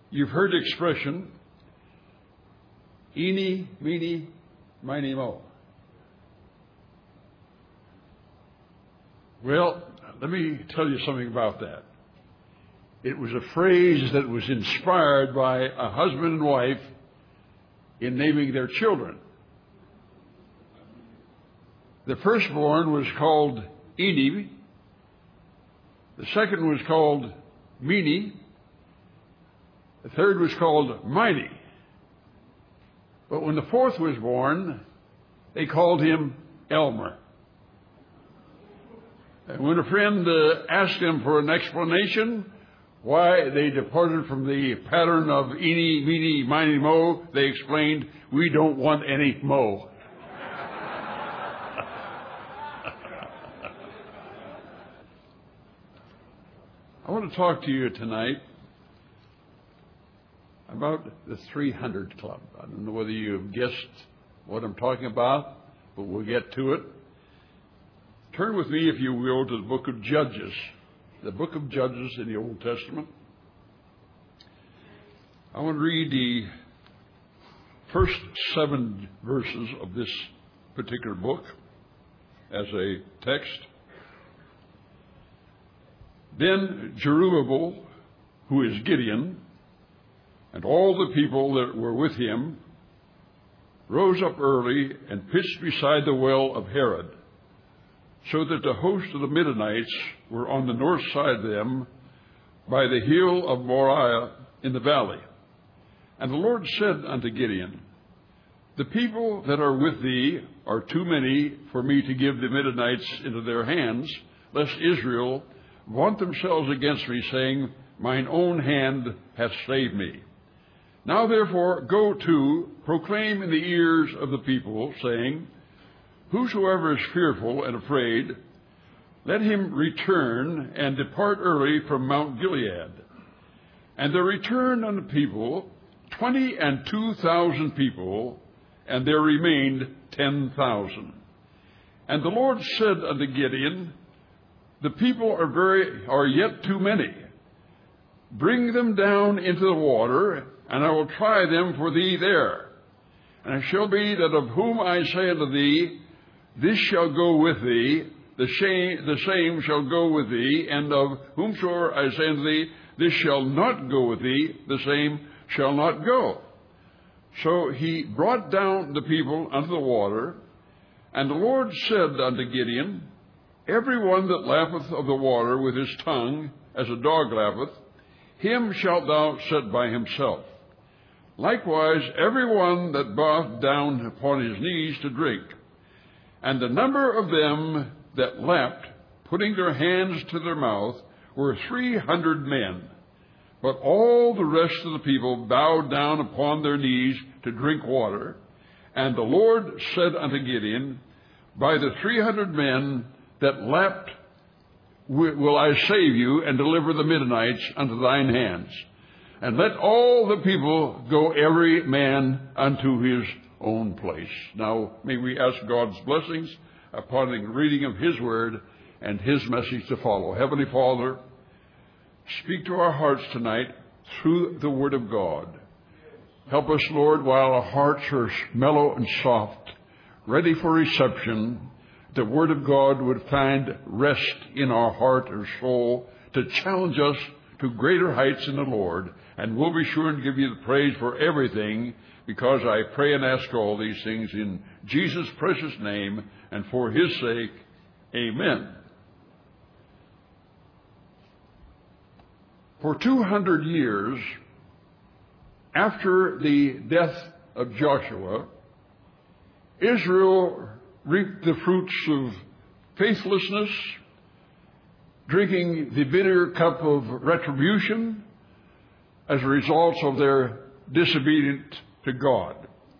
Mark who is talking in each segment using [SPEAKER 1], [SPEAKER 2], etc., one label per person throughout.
[SPEAKER 1] You've heard the expression, eeny, meeny, miny, mo. Well, let me tell you something about that. It was a phrase that was inspired by a husband and wife in naming their children. The firstborn was called Eeny. The second was called Meeny. The third was called Miny. But when the fourth was born, they called him Elmer. And when a friend asked them for an explanation why they departed from the pattern of eeny, meeny, miny, mo, they explained, we don't want any mo. I want to talk to you tonight about the 300 Club. I don't know whether you've guessed what I'm talking about, but we'll get to it. Turn with me, if you will, to the book of Judges. The book of Judges in the Old Testament. I want to read the first 7 verses of this particular book as a text. Then Jerubbaal, who is Gideon, and all the people that were with him, rose up early and pitched beside the well of Harod, so that the host of the Midianites were on the north side of them by the hill of Moriah in the valley. And the Lord said unto Gideon, the people that are with thee are too many for me to give the Midianites into their hands, lest Israel vaunt themselves against me, saying, mine own hand hath saved me. Now therefore go to, proclaim in the ears of the people, saying, whosoever is fearful and afraid, let him return and depart early from Mount Gilead. And there returned unto the people 22,000 people, and there remained 10,000. And the Lord said unto Gideon, the people are yet too many. Bring them down into the water, and I will try them for thee there. And it shall be that of whom I say unto thee, this shall go with thee, the same shall go with thee, and of whomsoever I say unto thee, this shall not go with thee, the same shall not go. So he brought down the people unto the water, and the Lord said unto Gideon, every one that lappeth of the water with his tongue, as a dog lappeth, him shalt thou set by himself. Likewise, every one that boweth down upon his knees to drink. And the number of them that lapped, putting their hands to their mouth, were 300 men. But all the rest of the people bowed down upon their knees to drink water. And the Lord said unto Gideon, by the 300 men that lapped will I save you, and deliver the Midianites unto thine hands. And let all the people go every man unto his own place. Now may we ask God's blessings upon the reading of his word and his message to follow. Heavenly Father, speak to our hearts tonight through the word of God. Help us, Lord, while our hearts are mellow and soft, ready for reception, the word of God would find rest in our heart or soul to challenge us to greater heights in the Lord. And we'll be sure to give you the praise for everything, because I pray and ask all these things in Jesus' precious name and for his sake. Amen. For 200 years after the death of Joshua, Israel reaped the fruits of faithlessness, drinking the bitter cup of retribution as a result of their disobedience to God.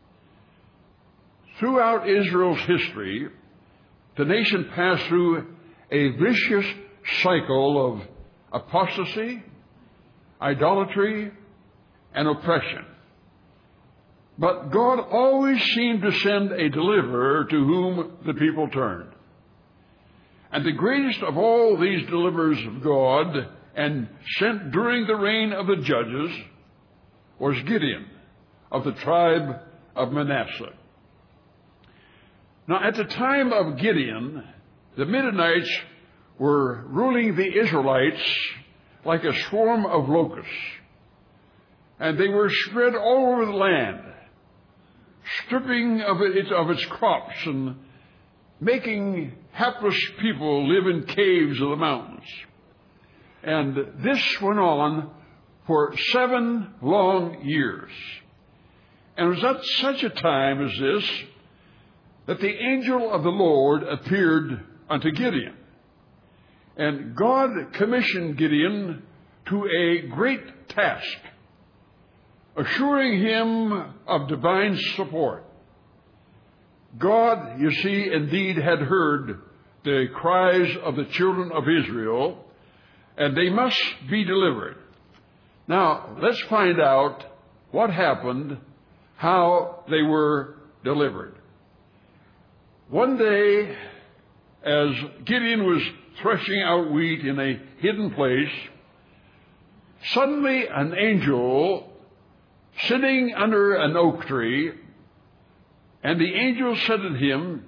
[SPEAKER 1] Throughout Israel's history, the nation passed through a vicious cycle of apostasy, idolatry, and oppression. But God always seemed to send a deliverer to whom the people turned. And the greatest of all these deliverers of God, and sent during the reign of the judges, was Gideon of the tribe of Manasseh. Now, at the time of Gideon, the Midianites were ruling the Israelites like a swarm of locusts. And they were spread all over the land, stripping of its crops and making hapless people live in caves of the mountains. And this went on for 7 long years. And it was at such a time as this that the angel of the Lord appeared unto Gideon. And God commissioned Gideon to a great task, assuring him of divine support. God, you see, indeed had heard the cries of the children of Israel, and they must be delivered. Now, let's find out what happened, how they were delivered. One day, as Gideon was threshing out wheat in a hidden place, suddenly an angel sitting under an oak tree, and the angel said to him,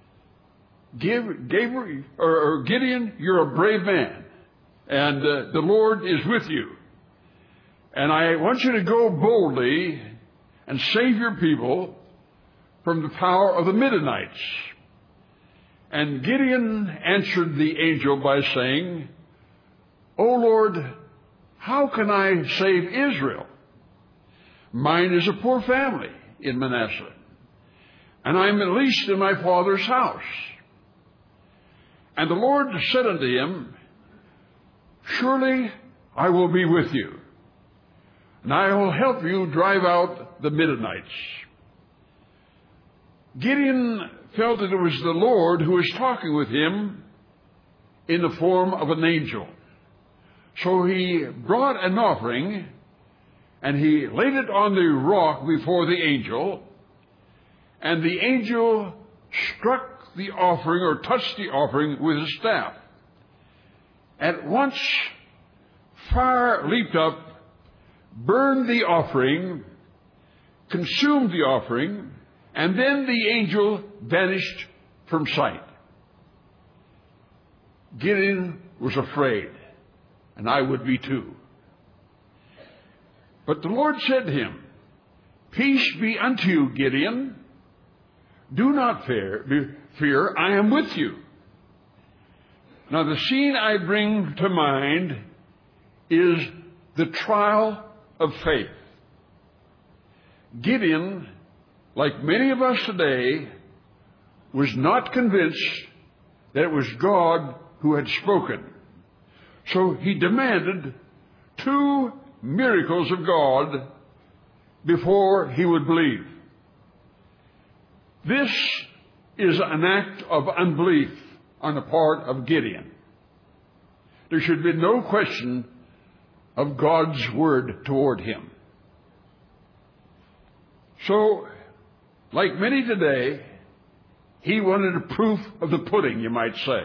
[SPEAKER 1] Gideon, you're a brave man, and the Lord is with you. And I want you to go boldly and save your people from the power of the Midianites. And Gideon answered the angel by saying, O Lord, how can I save Israel? Mine is a poor family in Manasseh, and I am least in my father's house. And the Lord said unto him, Surely I will be with you, and I will help you drive out the Midianites. Gideon felt that it was the Lord who was talking with him in the form of an angel. So he brought an offering, and he laid it on the rock before the angel, and the angel struck the offering or touched the offering with his staff. At once fire leaped up, burned the offering, consumed the offering, and then the angel vanished from sight. Gideon was afraid, and I would be too. But the Lord said to him, Peace be unto you, Gideon. Do not fear, I am with you. Now the scene I bring to mind is the trial of faith. Gideon, like many of us today, was not convinced that it was God who had spoken. So he demanded 2 miracles of God before he would believe. This is an act of unbelief on the part of Gideon. There should be no question of God's word toward him. So, like many today, he wanted a proof of the pudding, you might say.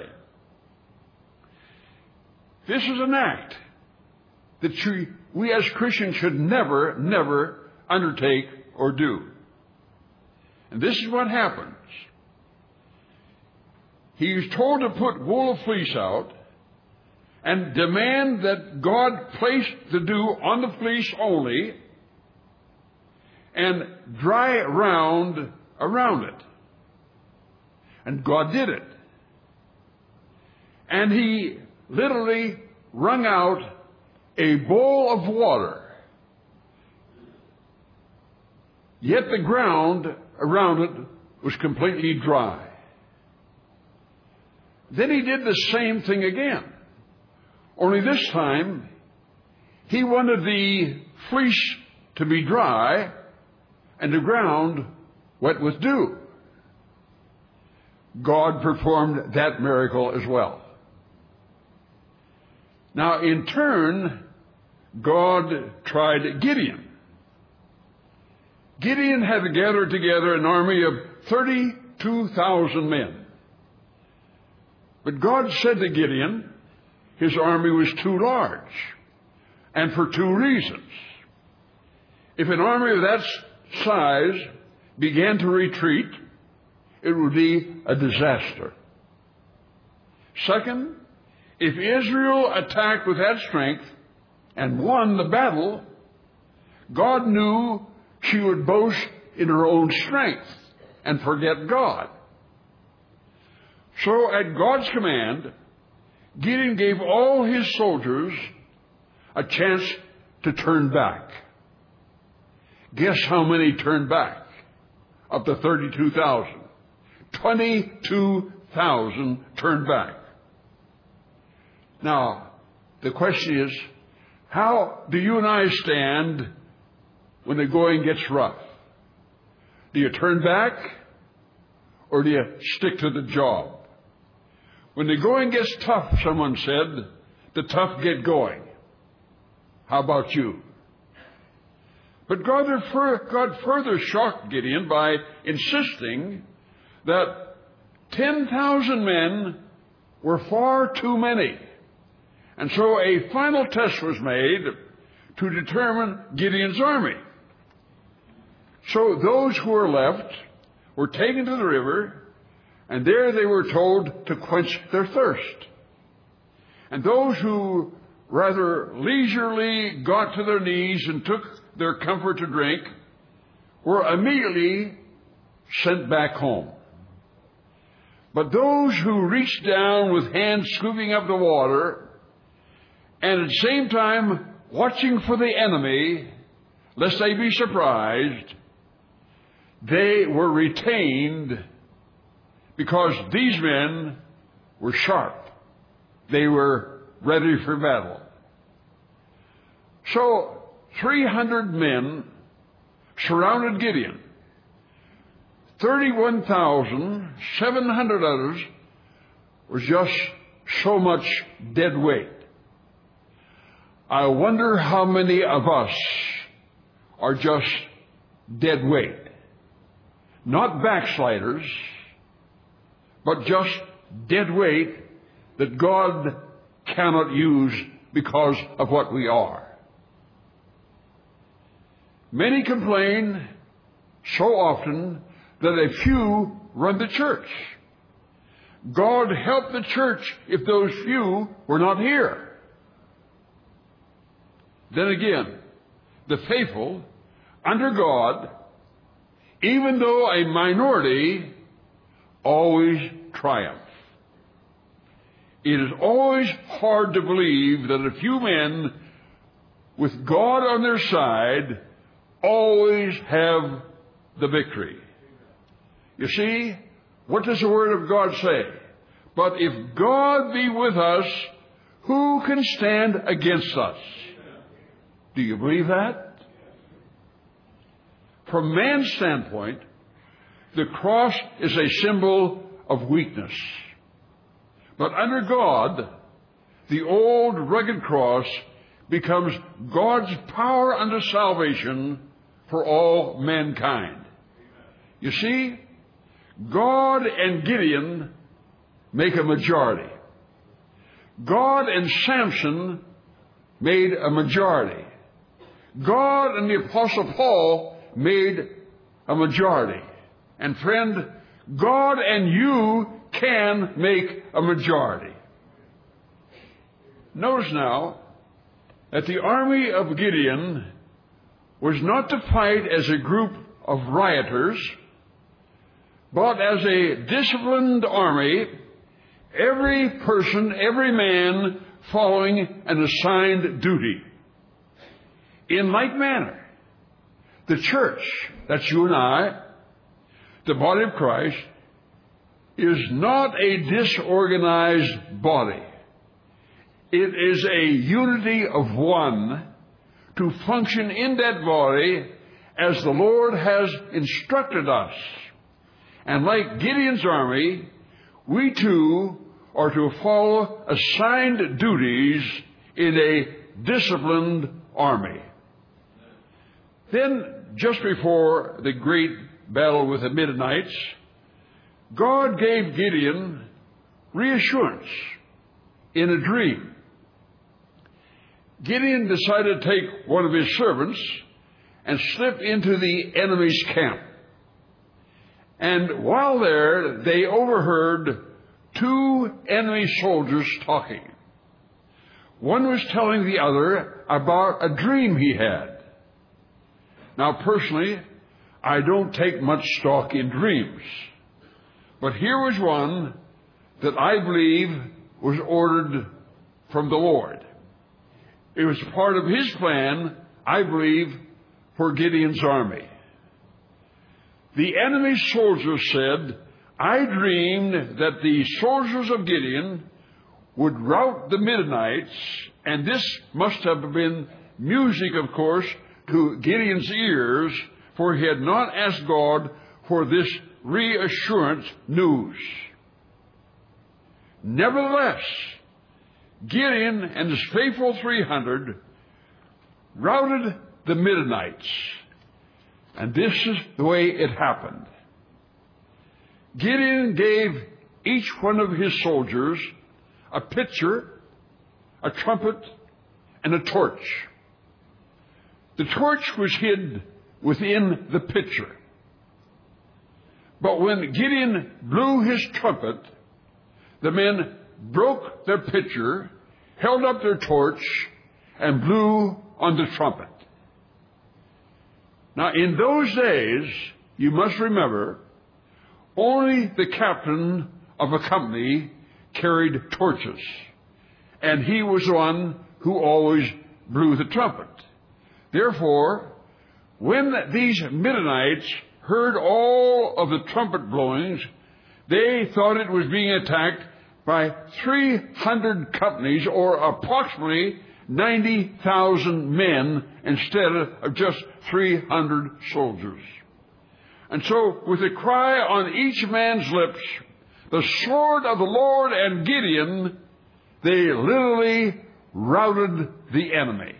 [SPEAKER 1] This is an act that we as Christians should never undertake or do. And this is what happens. He is told to put wool of fleece out and demand that God place the dew on the fleece only and dry around it. And God did it. And he literally wrung out a bowl of water. Yet the ground around it was completely dry. Then he did the same thing again. Only this time, he wanted the fleece to be dry and the ground wet with dew. God performed that miracle as well. Now, in turn, God tried Gideon. Gideon had gathered together an army of 32,000 men. But God said to Gideon, his army was too large, and for 2 reasons. If an army of that size began to retreat, it would be a disaster. Second, if Israel attacked with that strength and won the battle, God knew she would boast in her own strength and forget God. So at God's command, Gideon gave all his soldiers a chance to turn back. Guess how many turned back of the 32,000? 22,000 turned back. Now, the question is, how do you and I stand when the going gets rough? Do you turn back or do you stick to the job? When the going gets tough, someone said, the tough get going. How about you? But God further shocked Gideon by insisting that 10,000 men were far too many. And so a final test was made to determine Gideon's army. So those who were left were taken to the river, and there they were told to quench their thirst. And those who rather leisurely got to their knees and took their comfort to drink were immediately sent back home. But those who reached down with hands scooping up the water and at the same time watching for the enemy, lest they be surprised, they were retained because these men were sharp. They were ready for battle. So 300 men surrounded Gideon. 31,700 others was just so much dead weight. I wonder how many of us are just dead weight. Not backsliders, but just dead weight that God cannot use because of what we are. Many complain so often that a few run the church. God help the church if those few were not here. Then again, the faithful under God, even though a minority, always triumph. It is always hard to believe that a few men with God on their side always have the victory. You see, what does the Word of God say? But if God be with us, who can stand against us? Do you believe that? From man's standpoint, the cross is a symbol of weakness. But under God, the old rugged cross becomes God's power unto salvation for all mankind. You see, God and Gideon make a majority. God and Samson made a majority. God and the Apostle Paul made a majority. And friend, God and you can make a majority. Notice now that the army of Gideon was not to fight as a group of rioters, but as a disciplined army, every person, every man following an assigned duty. In like manner, the church, that's you and I, the body of Christ, is not a disorganized body. It is a unity of one to function in that body as the Lord has instructed us. And like Gideon's army, we too are to follow assigned duties in a disciplined army. Then, just before the great battle with the Midianites, God gave Gideon reassurance in a dream. Gideon decided to take one of his servants and slip into the enemy's camp. And while there, they overheard two enemy soldiers talking. One was telling the other about a dream he had. Now, personally, I don't take much stock in dreams. But here was one that I believe was ordered from the Lord. It was part of His plan, I believe, for Gideon's army. The enemy soldiers said, I dreamed that the soldiers of Gideon would rout the Midianites, and this must have been music, of course, to Gideon's ears, for he had not asked God for this reassurance news. Nevertheless, Gideon and his faithful 300 routed the Midianites. And this is the way it happened. Gideon gave each one of his soldiers a pitcher, a trumpet, and a torch. The torch was hid within the pitcher. But when Gideon blew his trumpet, the men broke their pitcher, held up their torch, and blew on the trumpet. Now, in those days, you must remember, only the captain of a company carried torches, and he was the one who always blew the trumpet. Therefore, when these Midianites heard all of the trumpet blowings, they thought it was being attacked by 300 companies, or approximately 90,000 men, instead of just 300 soldiers. And so, with a cry on each man's lips, the sword of the Lord and Gideon, they literally routed the enemy.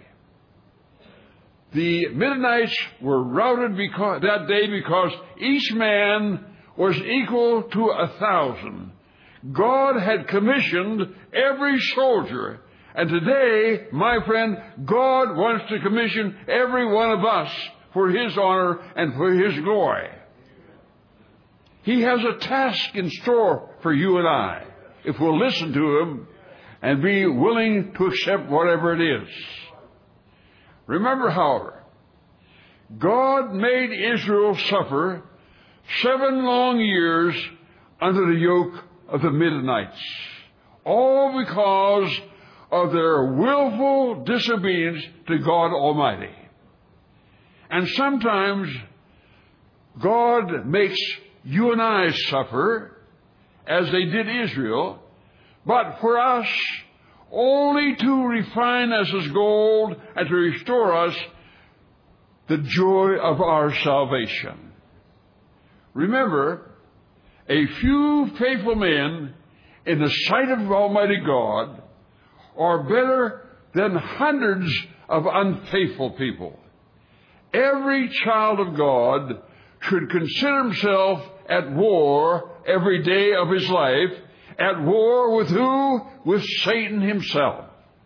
[SPEAKER 1] The Midianites were routed that day because each man was equal to 1,000. God had commissioned every soldier. And today, my friend, God wants to commission every one of us for His honor and for His glory. He has a task in store for you and I, if we'll listen to Him and be willing to accept whatever it is. Remember, however, God made Israel suffer 7 long years under the yoke of the Midianites, all because of their willful disobedience to God Almighty. And sometimes God makes you and I suffer, as they did Israel, but for us, only to refine us as gold and to restore us the joy of our salvation. Remember, a few faithful men in the sight of Almighty God are better than hundreds of unfaithful people. Every child of God should consider himself at war every day of his life. At war with who? With Satan himself.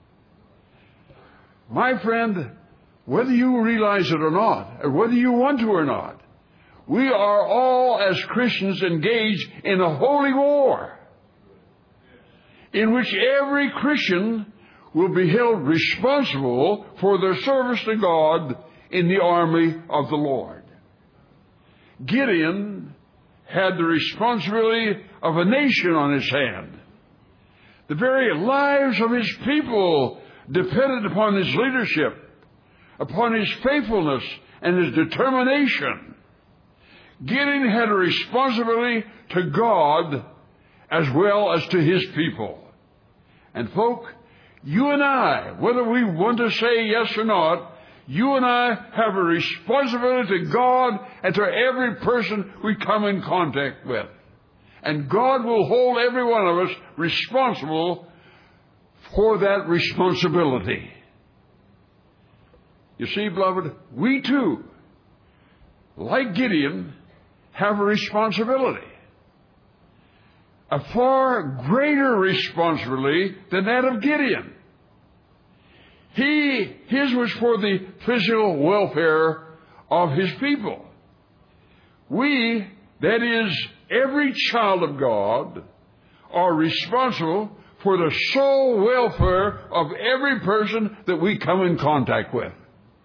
[SPEAKER 1] My friend, whether you realize it or not, or whether you want to or not, we are all as Christians engaged in a holy war in which every Christian will be held responsible for their service to God in the army of the Lord. Gideon had the responsibility of a nation on his hand. The very lives of his people depended upon his leadership, upon his faithfulness and his determination. Gideon had a responsibility to God as well as to his people. And folk, you and I, whether we want to say yes or not, you and I have a responsibility to God and to every person we come in contact with. And God will hold every one of us responsible for that responsibility. You see, beloved, we too, like Gideon, have a responsibility. A far greater responsibility than that of Gideon. His was for the physical welfare of His people. We, that is, every child of God, are responsible for the soul welfare of every person that we come in contact with.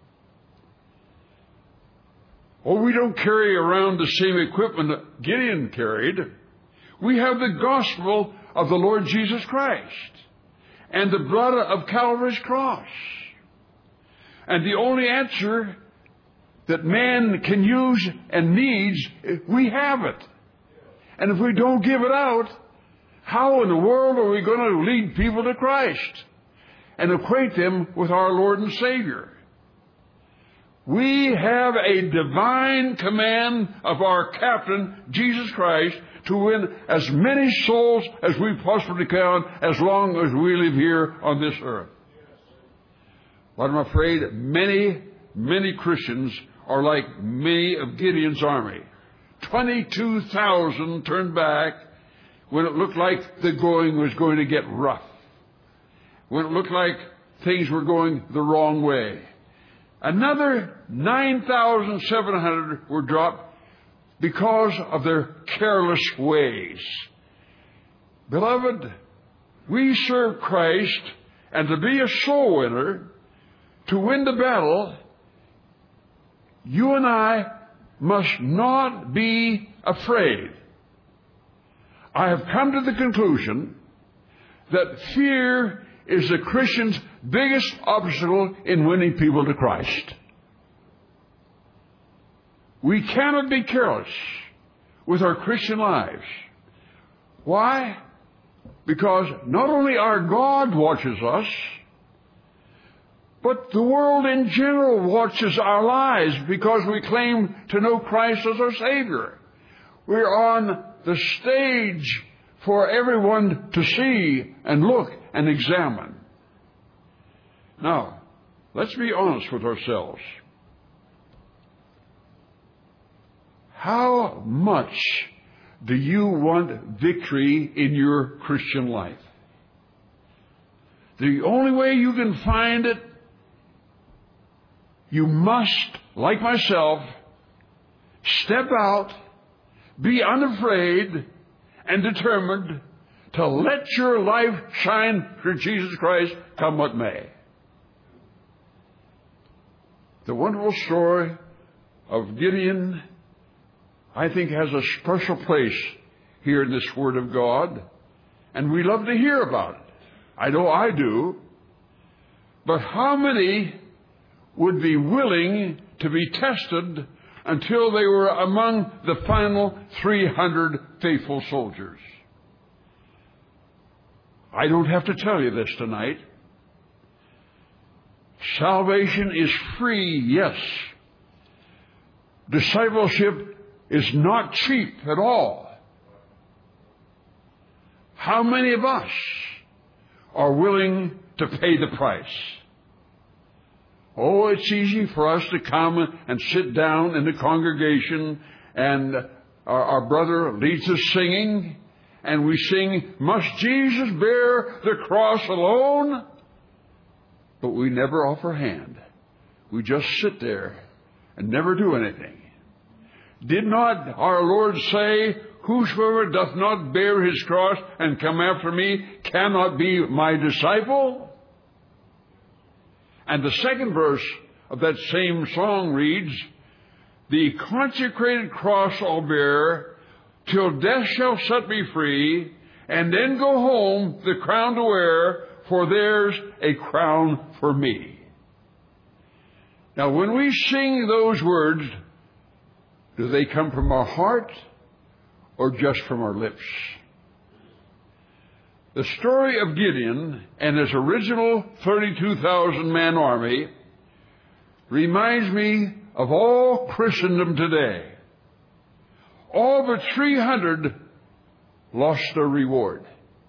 [SPEAKER 1] Oh, we don't carry around the same equipment that Gideon carried. We have the gospel of the Lord Jesus Christ and the blood of Calvary's cross. And the only answer that man can use and needs, we have it. And if we don't give it out, how in the world are we going to lead people to Christ and acquaint them with our Lord and Savior? We have a divine command of our captain, Jesus Christ, to win as many souls as we possibly can as long as we live here on this earth. But I'm afraid many Christians are like many of Gideon's army. 22,000 turned back when it looked like the going was going to get rough, when it looked like things were going the wrong way. Another 9,700 were dropped because of their careless ways. Beloved, we serve Christ, and to be a soul winner, to win the battle, you and I must not be afraid. I have come to the conclusion that fear is the Christian's biggest obstacle in winning people to Christ. We cannot be careless with our Christian lives. Why? Because not only our God watches us, but the world in general watches our lives because we claim to know Christ as our Savior. We're on the stage for everyone to see and look and examine. Now, let's be honest with ourselves. How much do you want victory in your Christian life? The only way you can find it, you must, like myself, step out, be unafraid and determined to let your life shine for Jesus Christ, come what may. The wonderful story of Gideon, I think, has a special place here in this Word of God, and we love to hear about it. I know I do. But how many would be willing to be tested until they were among the final 300 faithful soldiers? I don't have to tell you this tonight. Salvation is free, yes. Discipleship is not cheap at all. How many of us are willing to pay the price? Oh, it's easy for us to come and sit down in the congregation, and our brother leads us singing, and we sing, "Must Jesus bear the cross alone?" But we never offer a hand. We just sit there and never do anything. Did not our Lord say, "Whosoever doth not bear his cross and come after me cannot be my disciple"? And the second verse of that same song reads, "The consecrated cross I'll bear, till death shall set me free, and then go home the crown to wear, for there's a crown for me." Now, when we sing those words, do they come from our heart or just from our lips? The story of Gideon and his original 32,000-man army reminds me of all Christendom today. All but 300 lost their reward.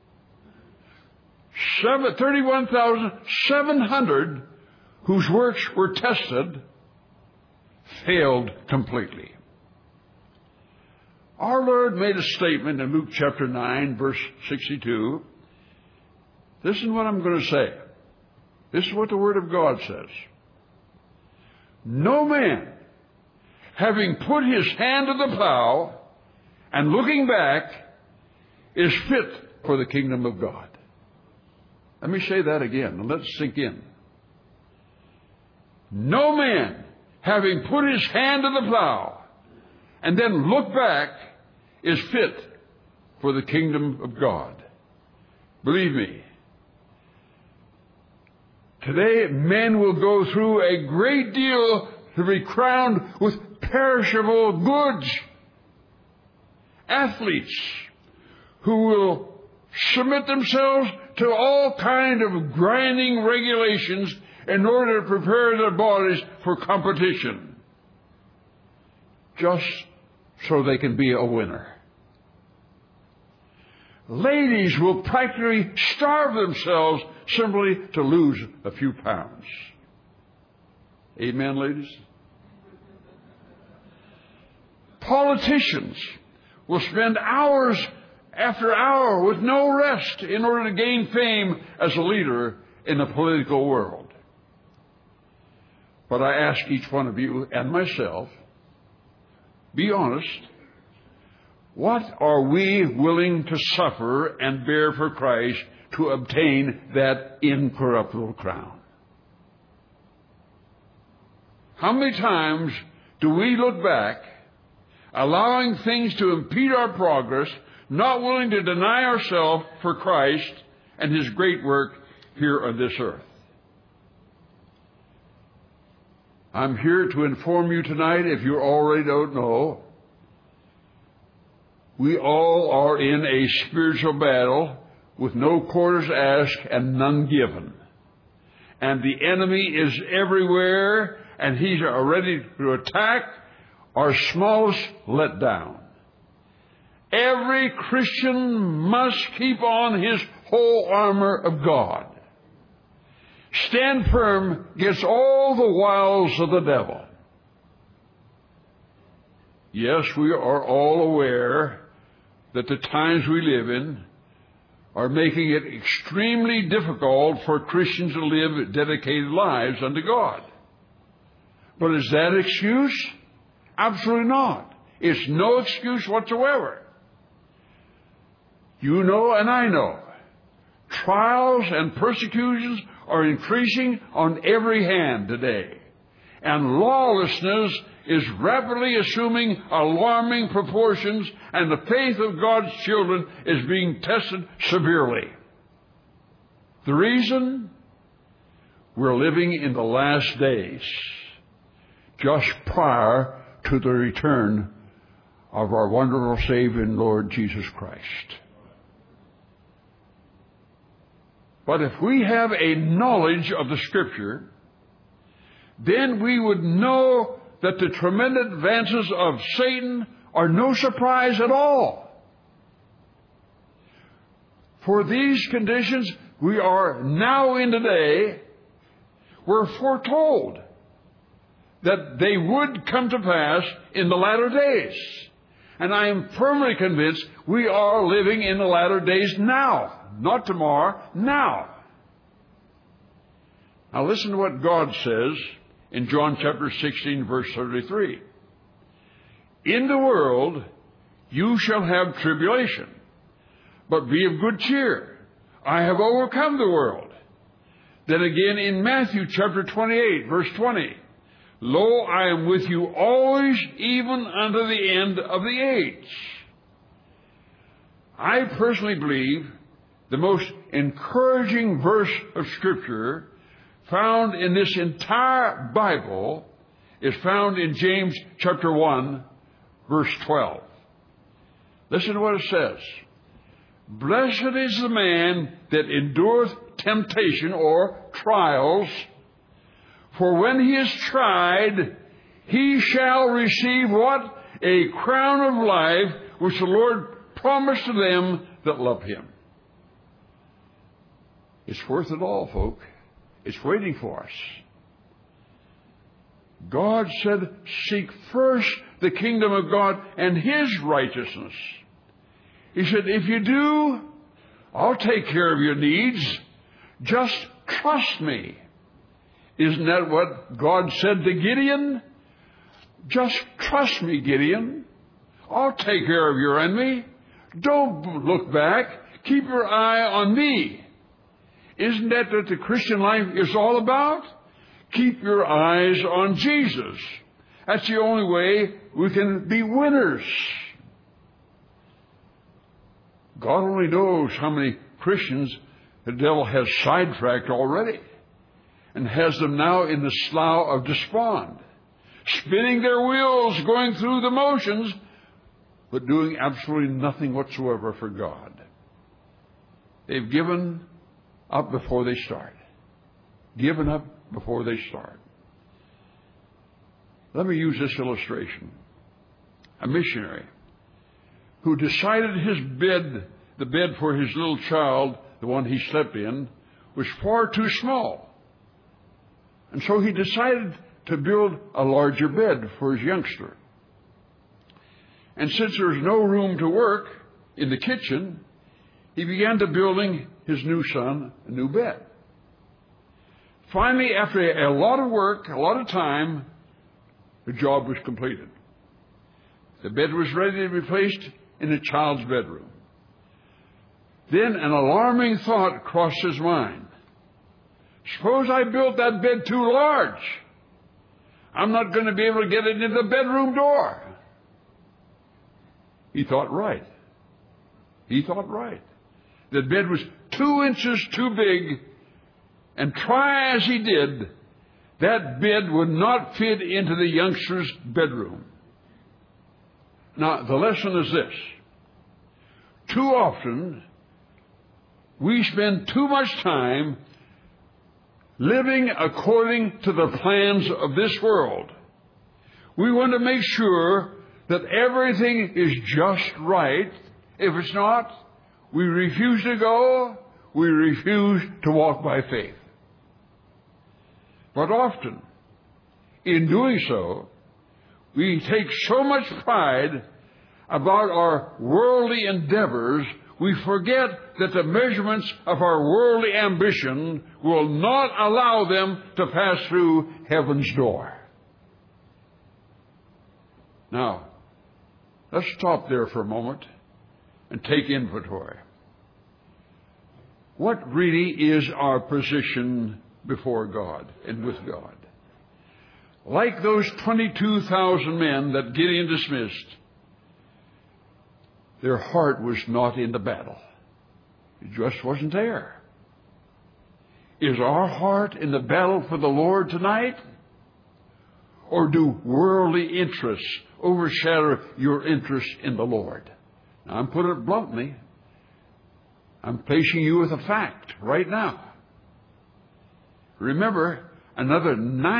[SPEAKER 1] 31,700 whose works were tested failed completely. Our Lord made a statement in Luke chapter 9, verse 62. Listen to what I'm going to say. This is what the Word of God says. "No man having put his hand to the plow and looking back, is fit for the kingdom of God. Let me say that again and let it sink in. No man, having put his hand to the plow and then look back, is fit for the kingdom of God. Believe me, today men will go through a great deal to be crowned with perishable goods. Athletes who will submit themselves to all kind of grinding regulations in order to prepare their bodies for competition, just so they can be a winner. Ladies will practically starve themselves simply to lose a few pounds. Amen, ladies? Politicians will spend hours after hour with no rest in order to gain fame as a leader in the political world. But I ask each one of you and myself, be honest, what are we willing to suffer and bear for Christ to obtain that incorruptible crown? How many times do we look back, allowing things to impede our progress, not willing to deny ourselves for Christ and His great work here on this earth? I'm here to inform you tonight, if you already don't know, we all are in a spiritual battle with no quarters asked and none given. And the enemy is everywhere, and he's ready to attack our smallest letdown. Every Christian must keep on his whole armor of God. Stand firm against all the wiles of the devil. Yes, we are all aware that the times we live in are making it extremely difficult for Christians to live dedicated lives unto God. But is that an excuse? Absolutely not. It's no excuse whatsoever. You know and I know, trials and persecutions are increasing on every hand today. And lawlessness is rapidly assuming alarming proportions, and the faith of God's children is being tested severely. The reason? We're living in the last days, just prior to the return of our wonderful Savior and Lord Jesus Christ. But if we have a knowledge of the Scripture, then we would know that the tremendous advances of Satan are no surprise at all. For these conditions we are now in today were foretold that they would come to pass in the latter days. And I am firmly convinced we are living in the latter days now. Not tomorrow, now. Now listen to what God says in John chapter 16, verse 33. In the world you shall have tribulation, but be of good cheer. I have overcome the world. Then again in Matthew chapter 28, verse 20. Lo, I am with you always, even unto the end of the age. I personally believe the most encouraging verse of Scripture found in this entire Bible is found in James chapter 1, verse 12. Listen to what it says. Blessed is the man that endureth temptation or trials, for when he is tried, he shall receive what? A crown of life, which the Lord promised to them that love Him. It's worth it all, folk. It's waiting for us. God said, seek first the kingdom of God and His righteousness. He said, if you do, I'll take care of your needs. Just trust me. Isn't that what God said to Gideon? Just trust me, Gideon. I'll take care of your enemy. Don't look back. Keep your eye on me. Isn't that what the Christian life is all about? Keep your eyes on Jesus. That's the only way we can be winners. God only knows how many Christians the devil has sidetracked already and has them now in the slough of despond, spinning their wheels, going through the motions, but doing absolutely nothing whatsoever for God. They've given up before they start. Given up before they start. Let me use this illustration. A missionary who decided the bed for his little child, the one he slept in, was far too small. And so he decided to build a larger bed for his youngster. And since there was no room to work in the kitchen, he began to building his new son a new bed. Finally, after a lot of work, a lot of time, the job was completed. The bed was ready to be placed in the child's bedroom. Then an alarming thought crossed his mind. Suppose I built that bed too large. I'm not going to be able to get it into the bedroom door. He thought right. The bed was 2 inches too big, and try as he did, that bed would not fit into the youngster's bedroom. Now, the lesson is this. Too often, we spend too much time living according to the plans of this world. We want to make sure that everything is just right. If it's not, we refuse to go. We refuse to walk by faith. But often, in doing so, we take so much pride about our worldly endeavors, we forget that the measurements of our worldly ambition will not allow them to pass through heaven's door. Now, let's stop there for a moment and take inventory. What really is our position before God and with God? Like those 22,000 men that Gideon dismissed, their heart was not in the battle. It just wasn't there. Is our heart in the battle for the Lord tonight? Or do worldly interests overshadow your interest in the Lord? Now, I'm putting it bluntly. I'm facing you with a fact right now. Remember, another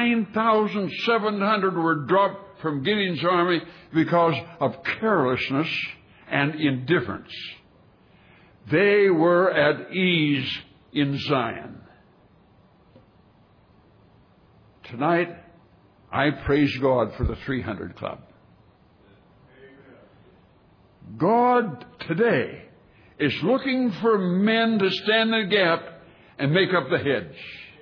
[SPEAKER 1] 9,700 were dropped from Gideon's army because of carelessness and indifference. They were at ease in Zion. Tonight, I praise God for the 300 Club. God today is looking for men to stand in the gap and make up the hedge.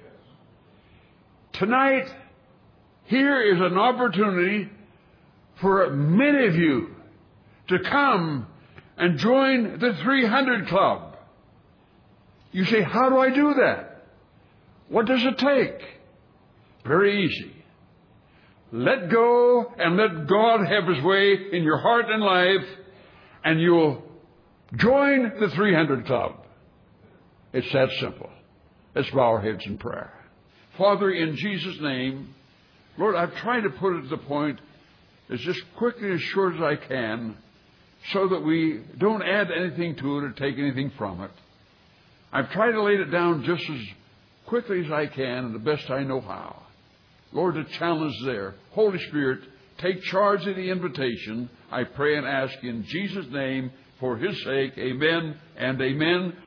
[SPEAKER 1] Tonight, here is an opportunity for many of you to come and join the 300 Club. You say, how do I do that? What does it take? Very easy. Let go and let God have His way in your heart and life, and you'll join the 300 Club. It's that simple. Let's bow our heads in prayer. Father, in Jesus' name, Lord, I've tried to put it to the point as just quickly and short as I can so that we don't add anything to it or take anything from it. I've tried to lay it down just as quickly as I can and the best I know how. Lord, the challenge is there. Holy Spirit, take charge of the invitation. I pray and ask in Jesus' name for His sake. Amen and amen.